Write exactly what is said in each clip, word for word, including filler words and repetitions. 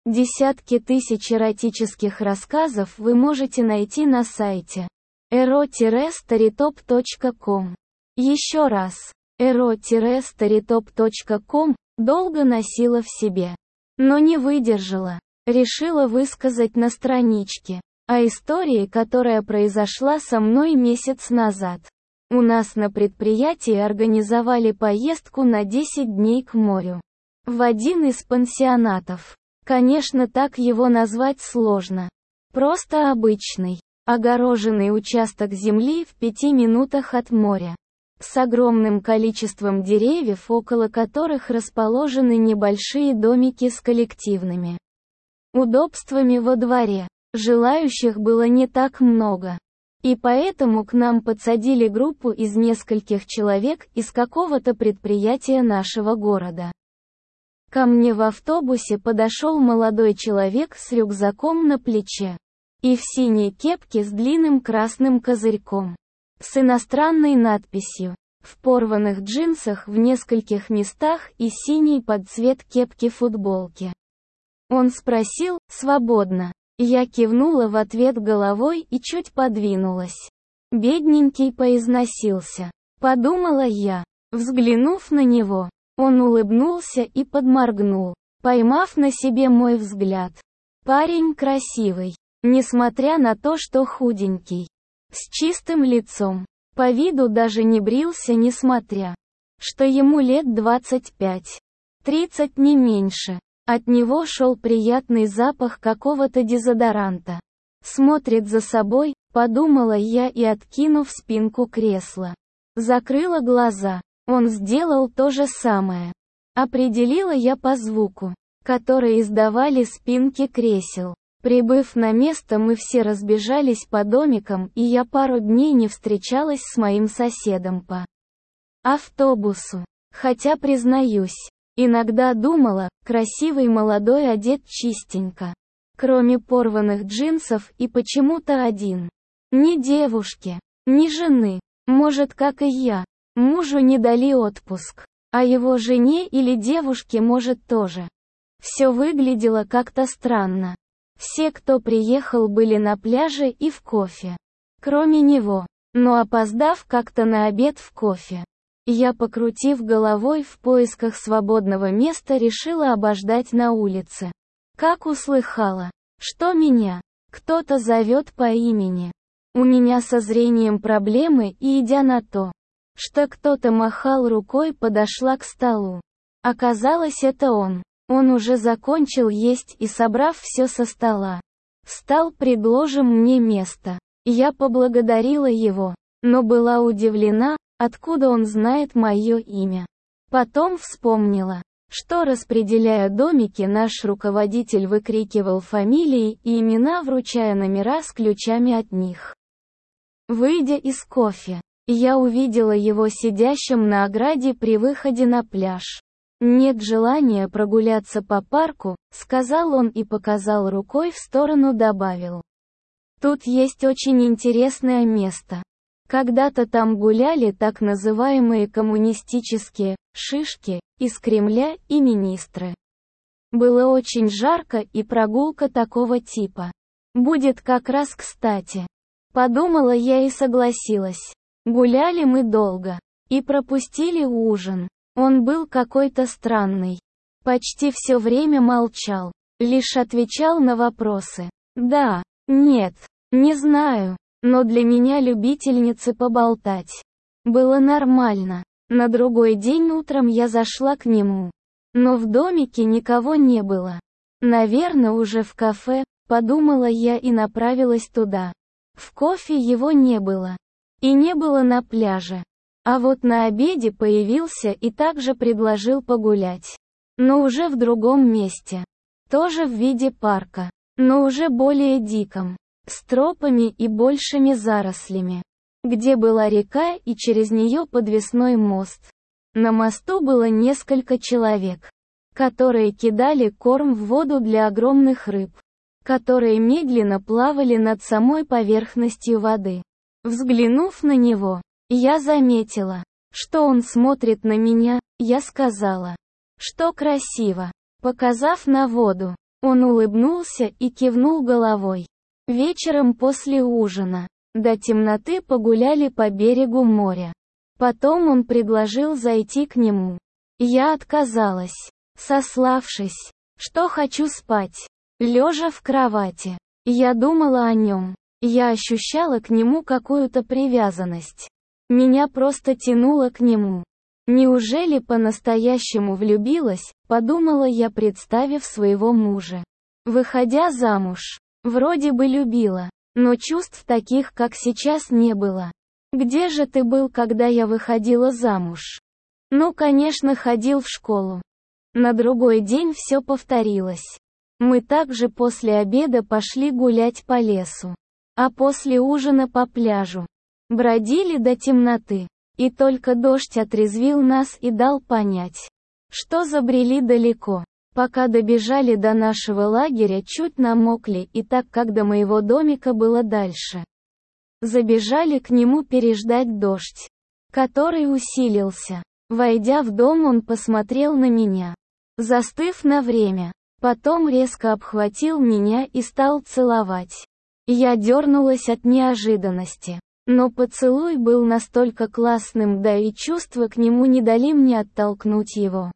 Десятки тысяч эротических рассказов вы можете найти на сайте эро старитоп точка ком. Еще раз, эро старитоп точка ком долго носила в себе, но не выдержала. Решила высказать на страничке о истории, которая произошла со мной месяц назад. У нас на предприятии организовали поездку на десять дней к морю. В один из пансионатов. Конечно, так его назвать сложно. Просто обычный, огороженный участок земли в пяти минутах от моря. С огромным количеством деревьев, около которых расположены небольшие домики с коллективными удобствами во дворе. Желающих было не так много. И поэтому к нам подсадили группу из нескольких человек из какого-то предприятия нашего города. Ко мне в автобусе подошел молодой человек с рюкзаком на плече и в синей кепке с длинным красным козырьком, с иностранной надписью, в порванных джинсах в нескольких местах и синей под цвет кепки футболки. Он спросил: «Свободно?» Я кивнула в ответ головой и чуть подвинулась. Бедненький поизносился, подумала я, взглянув на него. Он улыбнулся и подморгнул, поймав на себе мой взгляд. Парень красивый, несмотря на то, что худенький, с чистым лицом, по виду даже не брился, несмотря, что ему лет двадцать пять, тридцать не меньше. От него шел приятный запах какого-то дезодоранта. Смотрит за собой, подумала я и, откинув спинку кресла, закрыла глаза. Он сделал то же самое. Определила я по звуку, который издавали спинки кресел. Прибыв на место, мы все разбежались по домикам, и я пару дней не встречалась с моим соседом по автобусу. Хотя, признаюсь, иногда думала, красивый молодой, одет чистенько. Кроме порванных джинсов и почему-то один. Ни девушки, ни жены. Может, как и я. Мужу не дали отпуск, а его жене или девушке, может, тоже. Все выглядело как-то странно. Все, кто приехал, были на пляже и в кофе. Кроме него. Но опоздав как-то на обед в кофе, я, покрутив головой в поисках свободного места, решила обождать на улице. Как услыхала, что меня кто-то зовет по имени. У меня со зрением проблемы, и, идя на то, что кто-то махал рукой, подошла к столу. Оказалось, это он. Он уже закончил есть и, собрав все со стола, встал: «Предложим мне место». Я поблагодарила его, но была удивлена, откуда он знает мое имя. Потом вспомнила, что, распределяя домики, наш руководитель выкрикивал фамилии и имена, вручая номера с ключами от них. Выйдя из кофе, я увидела его сидящим на ограде при выходе на пляж. «Нет желания прогуляться по парку», — сказал он и показал рукой в сторону, добавил. «Тут есть очень интересное место. Когда-то там гуляли так называемые коммунистические шишки из Кремля и министры. Было очень жарко, и прогулка такого типа будет как раз кстати». Подумала я и согласилась. Гуляли мы долго. И пропустили ужин. Он был какой-то странный. Почти все время молчал. Лишь отвечал на вопросы. Да, нет, не знаю. Но для меня, любительницы поболтать, было нормально. На другой день утром я зашла к нему. Но в домике никого не было. Наверное, уже в кафе, подумала я и направилась туда. В кофе его не было. И не было на пляже. А вот на обеде появился и также предложил погулять. Но уже в другом месте. Тоже в виде парка. Но уже более диком. С тропами и большими зарослями. Где была река и через нее подвесной мост. На мосту было несколько человек, которые кидали корм в воду для огромных рыб, которые медленно плавали над самой поверхностью воды. Взглянув на него, я заметила, что он смотрит на меня. Я сказала, что красиво, показав на воду. Он улыбнулся и кивнул головой. Вечером после ужина, до темноты погуляли по берегу моря. Потом он предложил зайти к нему. Я отказалась, сославшись, что хочу спать, лежа в кровати. Я думала о нем. Я ощущала к нему какую-то привязанность. Меня просто тянуло к нему. Неужели по-настоящему влюбилась, подумала я, представив своего мужа. Выходя замуж, вроде бы любила, но чувств таких, как сейчас, не было. Где же ты был, когда я выходила замуж? Ну, конечно, ходил в школу. На другой день все повторилось. Мы также после обеда пошли гулять по лесу, а после ужина по пляжу. Бродили до темноты, и только дождь отрезвил нас и дал понять, что забрели далеко. Пока добежали до нашего лагеря, чуть намокли, и так как до моего домика было дальше, забежали к нему переждать дождь, который усилился. Войдя в дом, он посмотрел на меня, застыв на время. Потом резко обхватил меня и стал целовать. Я дернулась от неожиданности. Но поцелуй был настолько классным, да и чувства к нему не дали мне оттолкнуть его.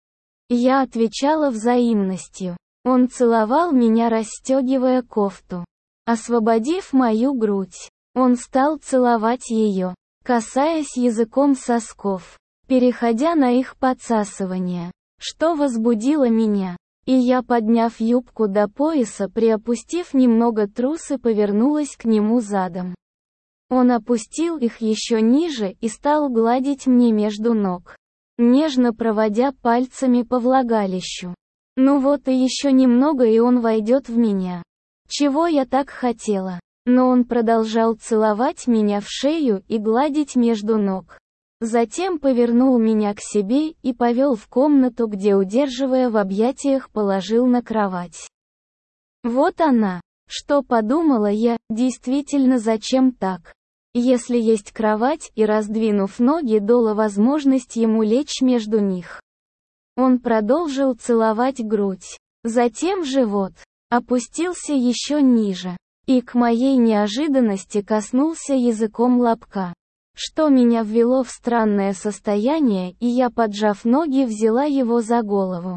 Я отвечала взаимностью. Он целовал меня, расстегивая кофту. Освободив мою грудь, он стал целовать ее, касаясь языком сосков, переходя на их подсасывание, что возбудило меня. И я, подняв юбку до пояса, приопустив немного трусы, повернулась к нему задом. Он опустил их еще ниже и стал гладить мне между ног, нежно проводя пальцами по влагалищу. Ну вот и еще немного, и он войдет в меня. Чего я так хотела. Но он продолжал целовать меня в шею и гладить между ног. Затем повернул меня к себе и повел в комнату, где, удерживая в объятиях, положил на кровать. Вот она. Что подумала я, действительно, зачем так? Если есть кровать, и, раздвинув ноги, дала возможность ему лечь между них. Он продолжил целовать грудь, затем живот, опустился еще ниже, и к моей неожиданности коснулся языком лобка, что меня ввело в странное состояние, и я, поджав ноги, взяла его за голову.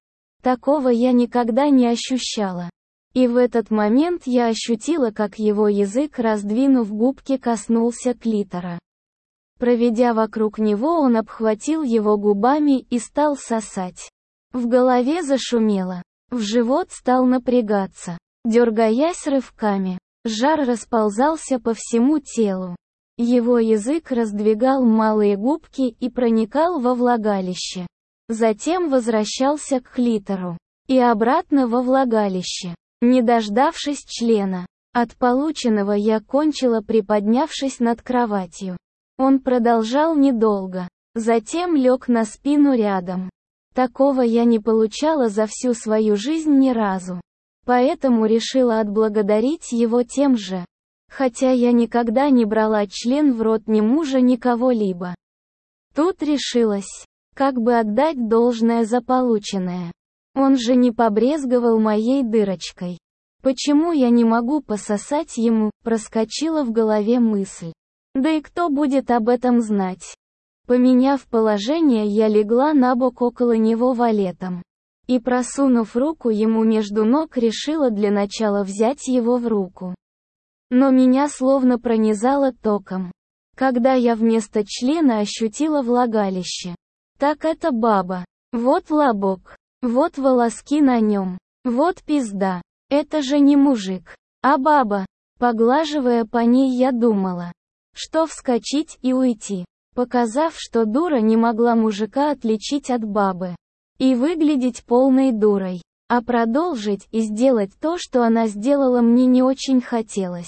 Такого я никогда не ощущала. И в этот момент я ощутила, как его язык, раздвинув губки, коснулся клитора. Проведя вокруг него, он обхватил его губами и стал сосать. В голове зашумело. В живот стал напрягаться, дергаясь рывками. Жар расползался по всему телу. Его язык раздвигал малые губки и проникал во влагалище. Затем возвращался к клитору. И обратно во влагалище. Не дождавшись члена, от полученного я кончила, приподнявшись над кроватью. Он продолжал недолго. Затем лег на спину рядом. Такого я не получала за всю свою жизнь ни разу. Поэтому решила отблагодарить его тем же. Хотя я никогда не брала член в рот ни мужа, ни кого-либо. Тут решилась, как бы отдать должное за полученное. Он же не побрезговал моей дырочкой. Почему я не могу пососать ему, проскочила в голове мысль. Да и кто будет об этом знать? Поменяв положение, я легла на бок около него валетом. И, просунув руку ему между ног, решила для начала взять его в руку. Но меня словно пронизало током. Когда я вместо члена ощутила влагалище. Так это баба. Вот лобок. Вот волоски на нем. Вот пизда. Это же не мужик, а баба. Поглаживая по ней, я думала, что вскочить и уйти, показав, что дура не могла мужика отличить от бабы. И выглядеть полной дурой. А продолжить и сделать то, что она сделала, мне не очень хотелось.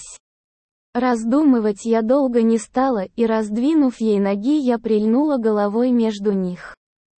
Раздумывать я долго не стала, и, раздвинув ей ноги, я прильнула головой между них.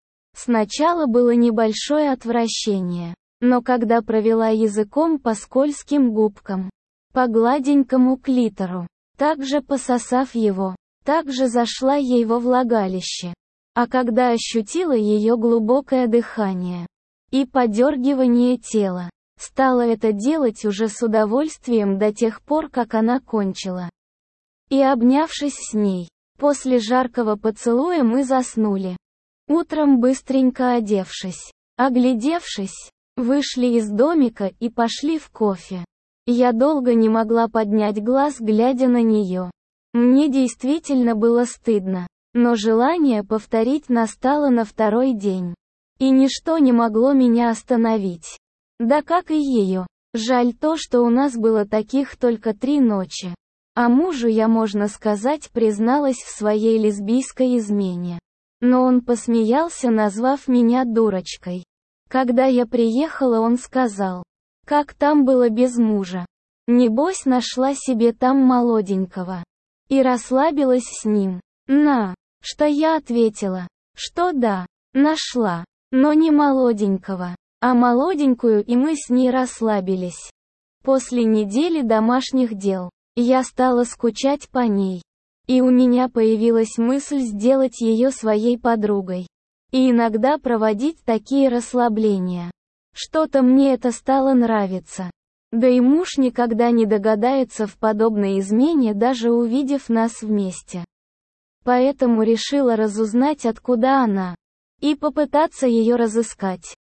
Сначала было небольшое отвращение, но когда провела языком по скользким губкам, по гладенькому клитору, также пососав его, также зашла ей во влагалище. А когда ощутила ее глубокое дыхание и подергивание тела, Стала это делать уже с удовольствием до тех пор, как она кончила. И обнявшись с ней, после жаркого поцелуя мы заснули. Утром, быстренько одевшись, оглядевшись, вышли из домика и пошли в кофе. Я долго не могла поднять глаз, глядя на нее. Мне действительно было стыдно, но желание повторить настало на второй день. И ничто не могло меня остановить. Да как и ее. Жаль то, что у нас было таких только три ночи. А мужу я, можно сказать, призналась в своей лесбийской измене. Но он посмеялся, назвав меня дурочкой. Когда я приехала, он сказал: «Как там было без мужа? Небось нашла себе там молоденького». И расслабилась с ним. На что я ответила, что да, нашла, но не молоденького, а молоденькую, и мы с ней расслабились. После недели домашних дел, я стала скучать по ней. И у меня появилась мысль сделать ее своей подругой. И иногда проводить такие расслабления. Что-то мне это стало нравиться. Да и муж никогда не догадается в подобной измене, даже увидев нас вместе. Поэтому решила разузнать, откуда она, и попытаться ее разыскать.